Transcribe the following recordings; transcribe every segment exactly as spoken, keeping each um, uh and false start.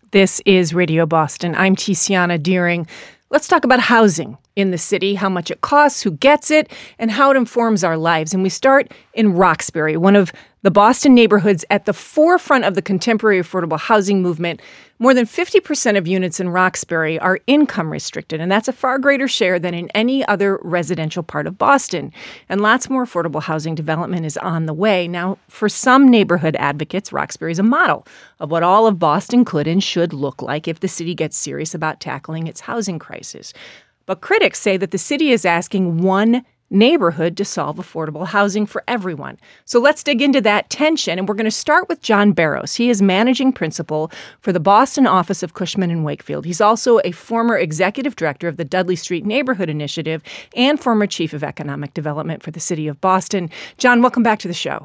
This is Radio Boston. I'm Tiziana Deering. Let's talk about housing in the city, how much it costs, who gets it, and how it informs our lives. And we start in Roxbury, one of the Boston neighborhoods at the forefront of the contemporary affordable housing movement. More than fifty percent of units in Roxbury are income restricted, and that's a far greater share than in any other residential part of Boston. And lots more affordable housing development is on the way. Now, for some neighborhood advocates, Roxbury is a model of what all of Boston could and should look like if the city gets serious about tackling its housing crisis. But critics say that the city is asking one neighborhood to solve affordable housing for everyone. So let's dig into that tension, and we're going to start with John Barrows. He is managing principal for the Boston office of Cushman and Wakefield. He's also a former executive director of the Dudley Street Neighborhood Initiative and former chief of economic development for the city of Boston. John, welcome back to the show.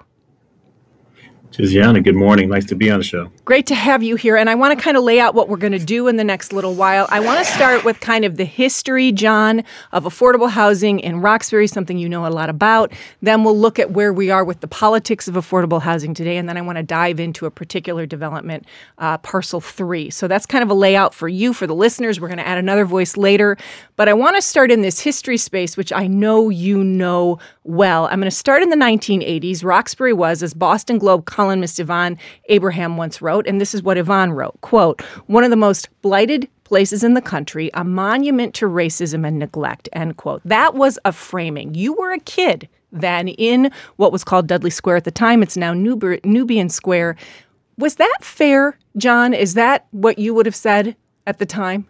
Tiziana, good morning. Nice to be on the show. Great to have you here. And I want to kind of lay out what we're going to do in the next little while. I want to start with kind of the history, John, of affordable housing in Roxbury, something you know a lot about. Then we'll look at where we are with the politics of affordable housing today. And then I want to dive into a particular development, uh, Parcel three. So that's kind of a layout for you, for the listeners. We're going to add another voice later. But I want to start in this history space, which I know you know well. I'm going to start in the nineteen eighties. Roxbury was, as Boston Globe columnist Yvonne Abraham once wrote, and this is what Yvonne wrote, quote, one of the most blighted places in the country, a monument to racism and neglect, end quote. That was a framing. You were a kid then in what was called Dudley Square at the time. It's now Nub- Nubian Square. Was that fair, John? Is that what you would have said at the time?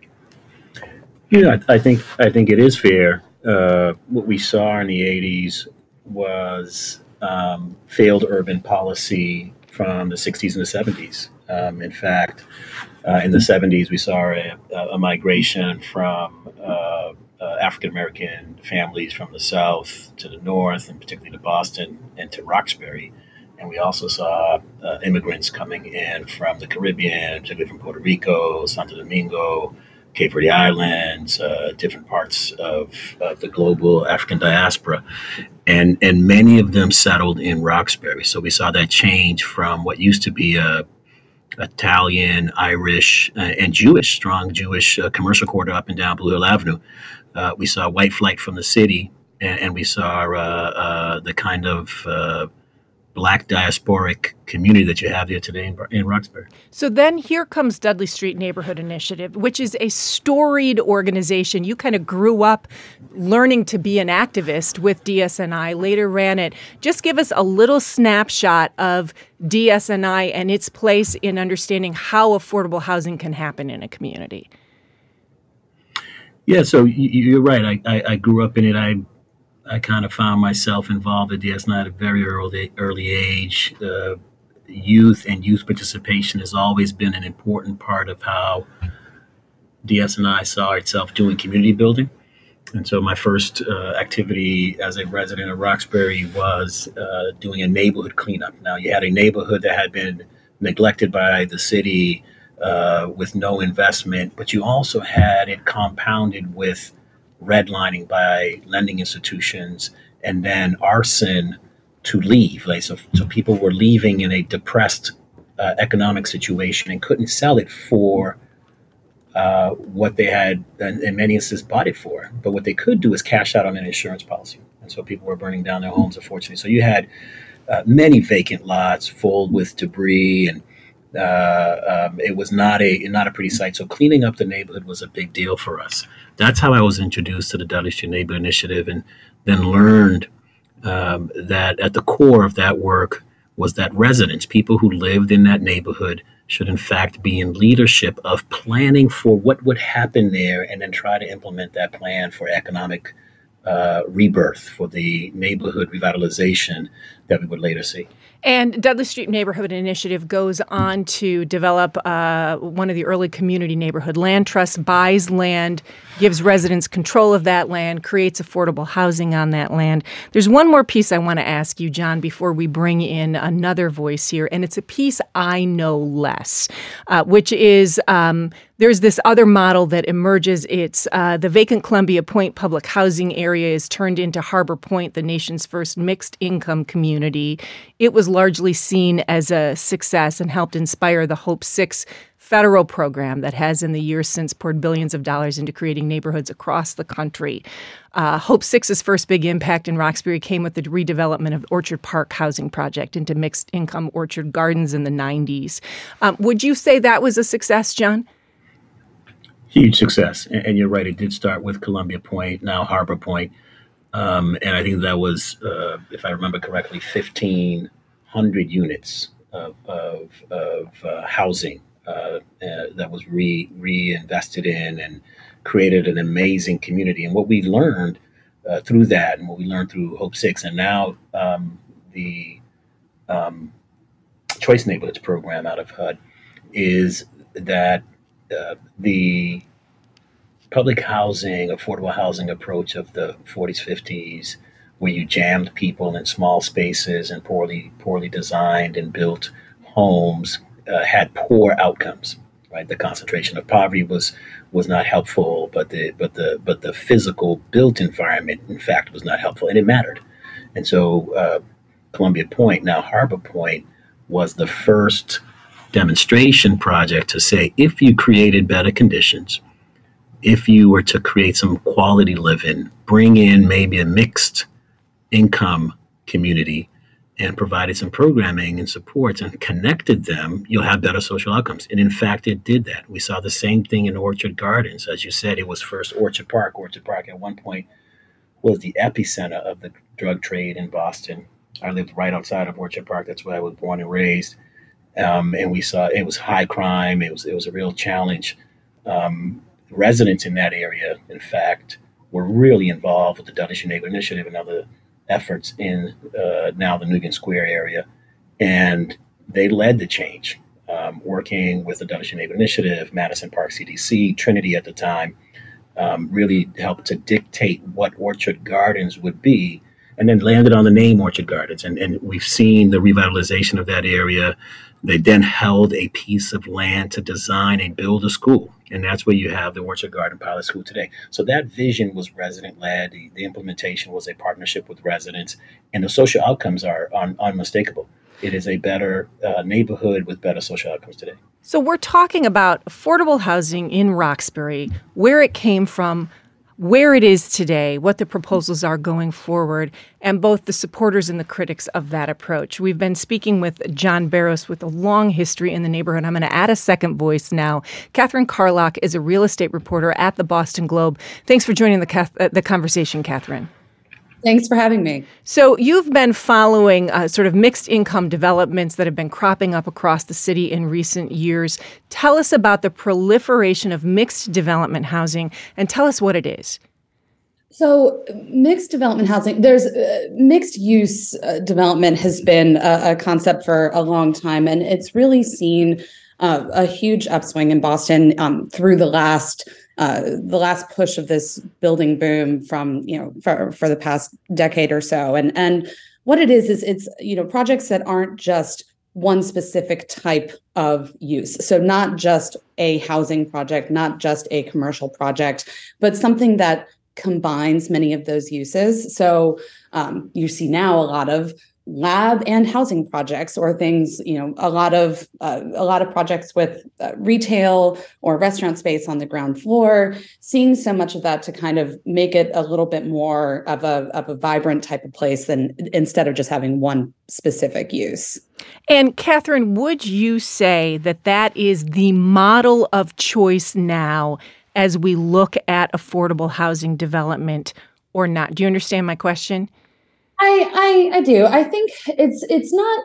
Yeah, I think I think it is fair. Uh, what we saw in the eighties was um, failed urban policy from the sixties and the seventies. Um, in fact, uh, in the seventies, we saw a, a migration from uh, uh, African-American families from the South to the North, and particularly to Boston and to Roxbury. And we also saw uh, immigrants coming in from the Caribbean, particularly from Puerto Rico, Santo Domingo, Cape Verde Islands, uh, different parts of, of the global African diaspora. And, and many of them settled in Roxbury. So we saw that change from what used to be a Italian, Irish, uh, and Jewish, strong Jewish uh, commercial corridor up and down Blue Hill Avenue. Uh, we saw white flight from the city, and, and we saw uh, uh, the kind of uh, Black diasporic community that you have here today in, in Roxbury. So then here comes Dudley Street Neighborhood Initiative, which is a storied organization. You kind of grew up learning to be an activist with D S N I, later ran it. Just give us a little snapshot of D S N I and its place in understanding how affordable housing can happen in a community. Yeah, so you're right. I, I, I grew up in it. I I kind of found myself involved at D S N I at a very early early age. Uh, youth and youth participation has always been an important part of how D S N I saw itself doing community building. And so my first uh, activity as a resident of Roxbury was uh, doing a neighborhood cleanup. Now, you had a neighborhood that had been neglected by the city uh, with no investment, but you also had it compounded with redlining by lending institutions, and then arson to leave. Like so, so people were leaving in a depressed uh, economic situation and couldn't sell it for uh, what they had, in, in many instances, bought it for. But what they could do is cash out on an insurance policy, and so people were burning down their homes, unfortunately. So you had uh, many vacant lots full with debris, and Uh, um, it was not a not a pretty sight. So cleaning up the neighborhood was a big deal for us. That's how I was introduced to the Dudley Street Neighborhood Initiative, and then learned um, that at the core of that work was that residents, people who lived in that neighborhood, should in fact be in leadership of planning for what would happen there, and then try to implement that plan for economic uh, rebirth, for the neighborhood revitalization that we would later see. And Dudley Street Neighborhood Initiative goes on to develop uh, one of the early community neighborhood land trusts, buys land, gives residents control of that land, creates affordable housing on that land. There's one more piece I want to ask you, John, before we bring in another voice here, and it's a piece I know less, uh, which is um, there's this other model that emerges. It's uh, the vacant Columbia Point public housing area is turned into Harbor Point, the nation's first mixed income community. It was largely seen as a success and helped inspire the Hope Six federal program that has in the years since poured billions of dollars into creating neighborhoods across the country. Uh, Hope Six's first big impact in Roxbury came with the redevelopment of Orchard Park housing project into mixed-income Orchard Gardens in the nineties. Um, would you say that was a success, John? Huge success. And, and you're right, it did start with Columbia Point, now Harbor Point. Um, and I think that was, uh, if I remember correctly, fifteen hundred units of, of, of uh, housing uh, uh, that was re reinvested in and created an amazing community. And what we learned uh, through that, and what we learned through Hope Six, and now um, the um, Choice Neighborhoods program out of H U D, is that uh, the public housing, affordable housing approach of the forties, fifties, where you jammed people in small spaces and poorly poorly designed and built homes, uh, had poor outcomes. Right, the concentration of poverty was was not helpful, but the but the but the physical built environment, in fact, was not helpful, and it mattered. And so, uh, Columbia Point, now Harbor Point, was the first demonstration project to say, if you created better conditions, if you were to create some quality living, bring in maybe a mixed income community and provided some programming and supports and connected them, you'll have better social outcomes. And in fact, it did that. We saw the same thing in Orchard Gardens. As you said, it was first Orchard Park. Orchard Park at one point was the epicenter of the drug trade in Boston. I lived right outside of Orchard Park. That's where I was born and raised. Um, and we saw it was high crime. It was it was a real challenge. Um, residents in that area, in fact, were really involved with the Dudley Neighborhood Initiative and other efforts in uh, now the Nugent Square area. And they led the change, um, working with the Dudley Neighborhood Initiative, Madison Park C D C, Trinity at the time, um, really helped to dictate what Orchard Gardens would be, and then landed on the name Orchard Gardens. And, and we've seen the revitalization of that area. They then held a piece of land to design and build a school. And that's where you have the Orchard Garden Pilot School today. So that vision was resident-led. The, the implementation was a partnership with residents. And the social outcomes are un, unmistakable. It is a better uh, neighborhood with better social outcomes today. So we're talking about affordable housing in Roxbury, where it came from, where it is today, what the proposals are going forward, and both the supporters and the critics of that approach. We've been speaking with John Barros with a long history in the neighborhood. I'm going to add a second voice now. Catherine Carlock is a real estate reporter at the Boston Globe. Thanks for joining the, uh, the conversation, Catherine. Thanks for having me. So you've been following uh, sort of mixed income developments that have been cropping up across the city in recent years. Tell us about the proliferation of mixed development housing and tell us what it is. So mixed development housing, there's uh, mixed use uh, development has been a, a concept for a long time, and it's really seen uh, a huge upswing in Boston um, through the last Uh, the last push of this building boom from, you know, for, for the past decade or so. And and what it is, is it's, you know, projects that aren't just one specific type of use. So not just a housing project, not just a commercial project, but something that combines many of those uses. So um, you see now a lot of lab and housing projects, or things, you know, a lot of uh, a lot of projects with uh, retail or restaurant space on the ground floor, seeing so much of that to kind of make it a little bit more of a of a vibrant type of place than instead of just having one specific use. And Catherine, would you say that that is the model of choice now as we look at affordable housing development or not? Do you understand my question? I, I I do. I think it's it's not,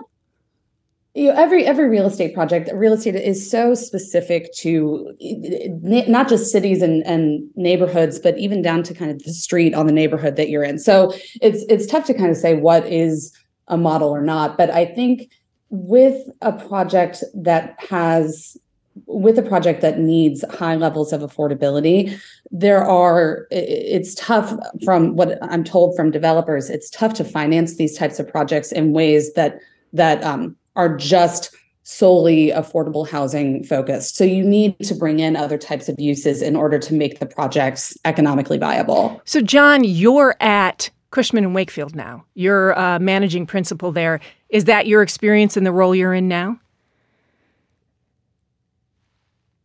you know, every every real estate project, real estate is so specific to not just cities and, and neighborhoods, but even down to kind of the street on the neighborhood that you're in. So it's it's tough to kind of say what is a model or not. But I think with a project that has with a project that needs high levels of affordability, there are, it's tough from what I'm told from developers, it's tough to finance these types of projects in ways that, that um, are just solely affordable housing focused. So you need to bring in other types of uses in order to make the projects economically viable. So John, you're at Cushman and Wakefield now. You're uh, managing principal there. Is that your experience in the role you're in now?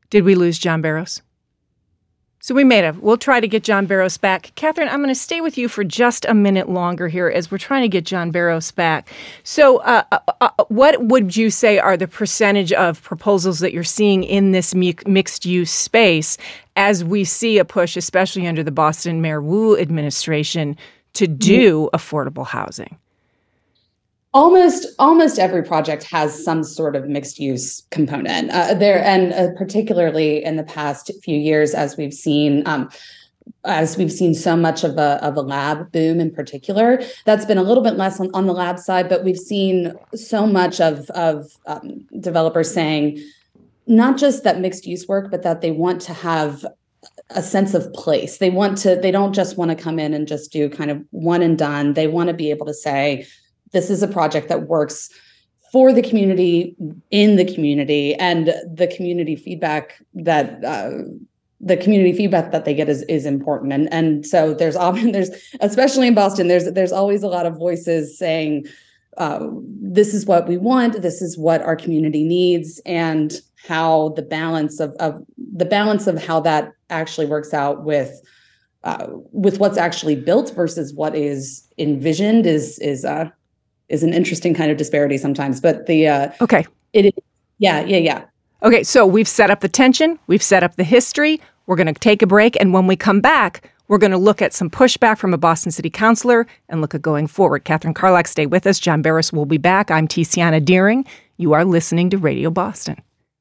Did we lose John Barrows? So we made it. We'll try to get John Barrows back. Catherine, I'm going to stay with you for just a minute longer here as we're trying to get John Barrows back. So uh, uh, uh, what would you say are the percentage of proposals that you're seeing in this mi- mixed-use space as we see a push, especially under the Boston Mayor Wu administration, to do affordable housing? Almost, almost every project has some sort of mixed use component uh, there, and uh, particularly in the past few years, as we've seen, um, as we've seen so much of a of a lab boom in particular. That's been a little bit less on, on the lab side, but we've seen so much of of um, developers saying not just that mixed use work, but that they want to have a sense of place. They want to. They don't just want to come in and just do kind of one and done. They want to be able to say, this is a project that works for the community, in the community, and the community feedback that uh, the community feedback that they get is is important. And and so there's often there's especially in Boston, there's there's always a lot of voices saying, uh, this is what we want, this is what our community needs, and how the balance of of the balance of how that actually works out with uh, with what's actually built versus what is envisioned is is uh, is an interesting kind of disparity sometimes. But the uh, okay, it is, yeah, yeah, yeah. Okay, so we've set up the tension, we've set up the history. We're going to take a break, and when we come back, we're going to look at some pushback from a Boston City Councilor and look at going forward. Catherine Carlock, stay with us. John Barrows will be back. I'm Tiziana Deering. You are listening to Radio Boston.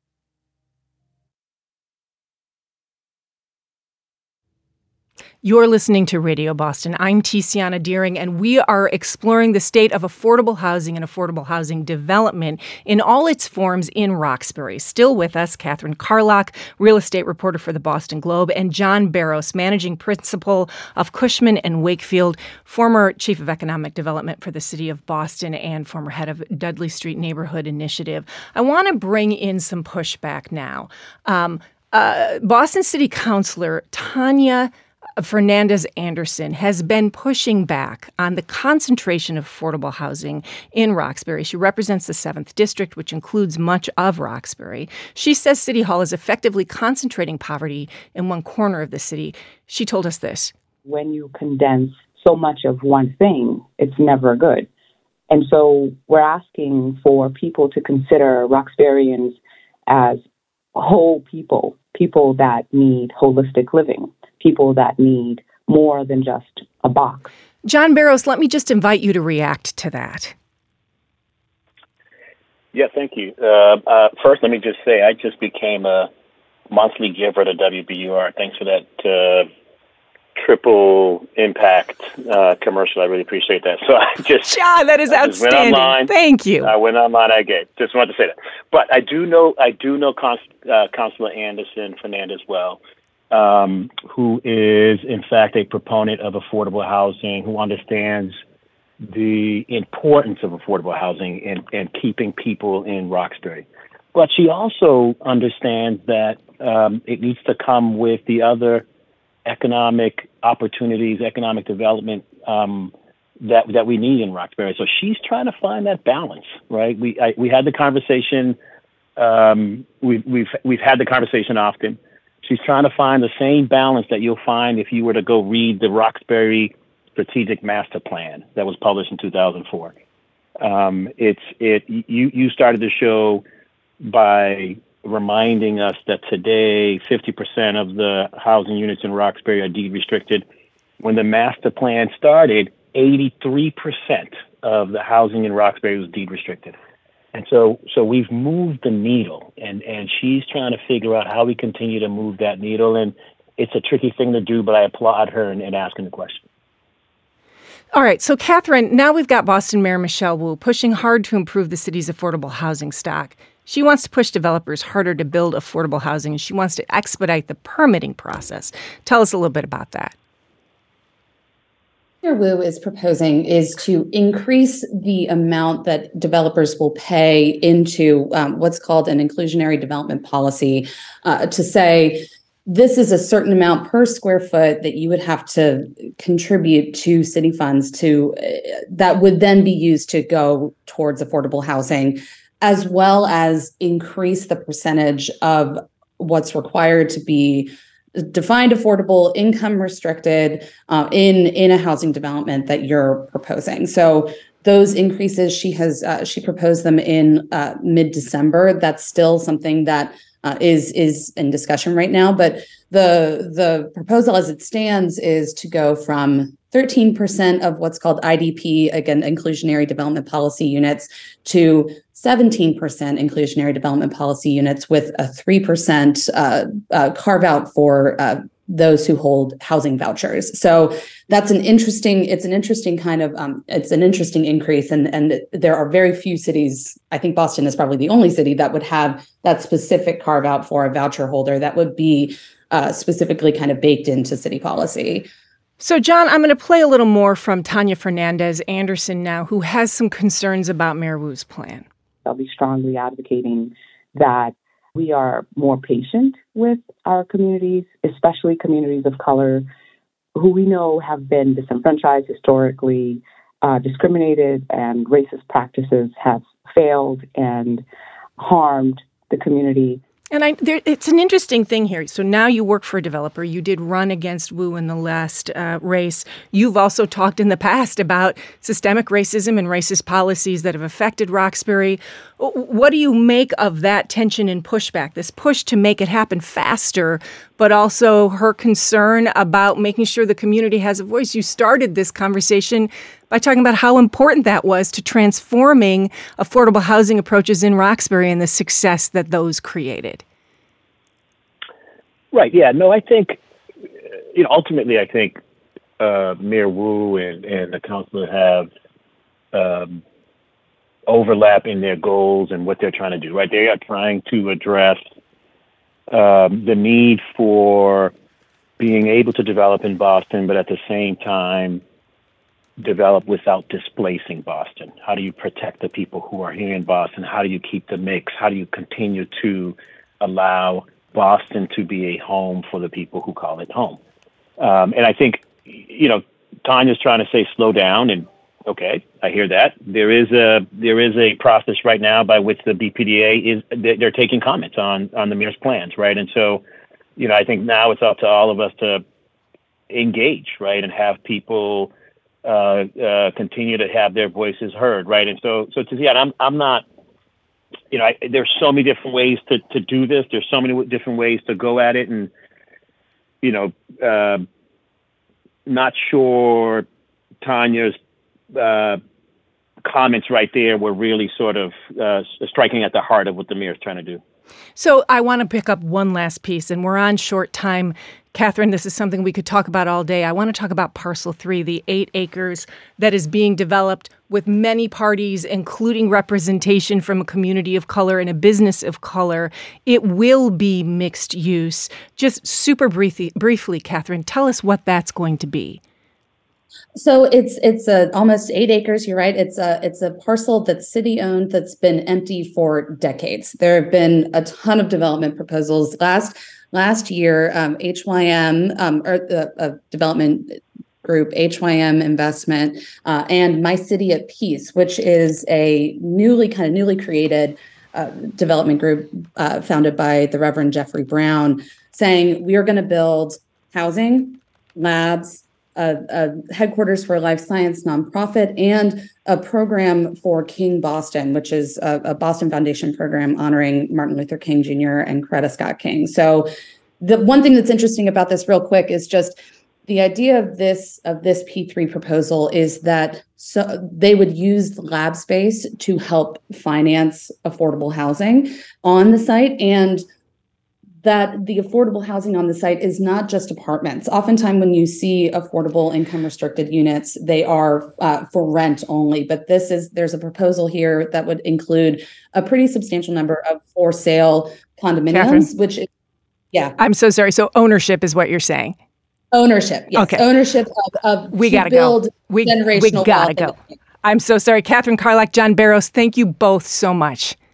You're listening to Radio Boston. I'm Tiziana Deering, and we are exploring the state of affordable housing and affordable housing development in all its forms in Roxbury. Still with us, Catherine Carlock, real estate reporter for the Boston Globe, and John Barrows, managing principal of Cushman and Wakefield, former chief of economic development for the city of Boston, and former head of Dudley Street Neighborhood Initiative. I want to bring in some pushback now. Um, uh, Boston City Councilor Tanya Fernandez Anderson has been pushing back on the concentration of affordable housing in Roxbury. She represents the seventh District, which includes much of Roxbury. She says City Hall is effectively concentrating poverty in one corner of the city. She told us this. When you condense so much of one thing, it's never good. And so we're asking for people to consider Roxburyans as whole people, people that need holistic living, people that need more than just a box. John Barrows, let me just invite you to react to that. Yeah, thank you. Uh, uh, first, let me just say I just became a monthly giver to W B U R. Thanks for that uh, triple impact uh, commercial. I really appreciate that. So I just John, that is I just outstanding. Went online, thank you. I went online. I gave. Just wanted to say that. But I do know I do know Cons- uh, Councilor Anderson Fernandez well. Um, who is, in fact, a proponent of affordable housing, who understands the importance of affordable housing and, and keeping people in Roxbury. But she also understands that um, it needs to come with the other economic opportunities, economic development um, that that we need in Roxbury. So she's trying to find that balance, right? We I, we had the conversation. Um, we've we've we've had the conversation often. She's trying to find the same balance that you'll find if you were to go read the Roxbury Strategic Master Plan that was published in two thousand four. Um, it's it. You you started the show by reminding us that today fifty percent of the housing units in Roxbury are deed restricted. When the master plan started, eighty-three percent of the housing in Roxbury was deed restricted. And so so we've moved the needle, and, and she's trying to figure out how we continue to move that needle. And it's a tricky thing to do, but I applaud her in, in asking the question. All right. So, Catherine, now we've got Boston Mayor Michelle Wu pushing hard to improve the city's affordable housing stock. She wants to push developers harder to build affordable housing, and she wants to expedite the permitting process. Tell us a little bit about that. Mayor Wu is proposing is to increase the amount that developers will pay into um, what's called an inclusionary development policy, uh, to say this is a certain amount per square foot that you would have to contribute to city funds to uh, that would then be used to go towards affordable housing, as well as increase the percentage of what's required to be defined affordable, income restricted uh, in in a housing development that you're proposing. So those increases, she has uh, she proposed them in uh, mid-December. That's still something that uh, is is in discussion right now. But the the proposal as it stands is to go from thirteen percent of what's called I D P, again, inclusionary development policy units, to seventeen percent inclusionary development policy units with a three percent uh, uh, carve out for uh, those who hold housing vouchers. So that's an interesting, it's an interesting kind of, um, it's an interesting increase. And, and there are very few cities, I think Boston is probably the only city that would have that specific carve out for a voucher holder that would be uh, specifically kind of baked into city policy. So, John, I'm going to play a little more from Tanya Fernandez Anderson now, who has some concerns about Mayor Wu's plan. I'll be strongly advocating that we are more patient with our communities, especially communities of color, who we know have been disenfranchised historically, uh, discriminated, and racist practices have failed and harmed the community. And I, there, it's an interesting thing here. So now you work for a developer. You did run against Wu in the last uh, race. You've also talked in the past about systemic racism and racist policies that have affected Roxbury. What do you make of that tension and pushback, this push to make it happen faster, but also her concern about making sure the community has a voice? You started this conversation by talking about how important that was to transforming affordable housing approaches in Roxbury and the success that those created. Right. Yeah. No, I think, you know, ultimately, I think uh, Mayor Wu and, and the council have um, overlap in their goals and what they're trying to do. Right. They are trying to address um, the need for being able to develop in Boston, but at the same time, develop without displacing Boston. How do you protect the people who are here in Boston? How do you keep the mix? How do you continue to allow Boston to be a home for the people who call it home? Um, and I think, you know, Tanya's trying to say slow down, and okay, I hear that. There is a there is a process right now by which the B P D A is they're taking comments on on the mayor's plans, right? And so, you know, I think now it's up to all of us to engage, right, and have people Uh, uh, continue to have their voices heard, right? And so, so to see, I'm, I'm not, you know, I, there's so many different ways to, to do this. There's so many different ways to go at it, and you know, uh, not sure Tanya's uh, comments right there were really sort of uh, striking at the heart of what the mayor's trying to do. So I want to pick up one last piece, and we're on short time. Catherine, this is something we could talk about all day. I want to talk about Parcel three, the eight acres that is being developed with many parties, including representation from a community of color and a business of color. It will be mixed use. Just super briefly, briefly, Catherine, tell us what that's going to be. So it's it's a almost eight acres. You're right. It's a it's a parcel that's city owned that's been empty for decades. There have been a ton of development proposals. Last last year, um, H Y M um, or the uh, development group H Y M Investment uh, and My City at Peace, which is a newly kind of newly created uh, development group uh, founded by the Reverend Jeffrey Brown, saying we are going to build housing, labs, A, a headquarters for a life science nonprofit, and a program for King Boston, which is a, a Boston Foundation program honoring Martin Luther King Junior and Coretta Scott King. So the one thing that's interesting about this real quick is just the idea of this of this P three proposal is that so they would use the lab space to help finance affordable housing on the site, and that the affordable housing on the site is not just apartments. Oftentimes when you see affordable income restricted units, they are uh, for rent only. But this is, there's a proposal here that would include a pretty substantial number of for sale condominiums, Catherine, which is, yeah. I'm so sorry. So ownership is what you're saying. Ownership, yes. Okay. Ownership of, of we to gotta build go. We, generational we gotta wealth. go. I'm so sorry. Catherine Carlack, John Barros, thank you both so much.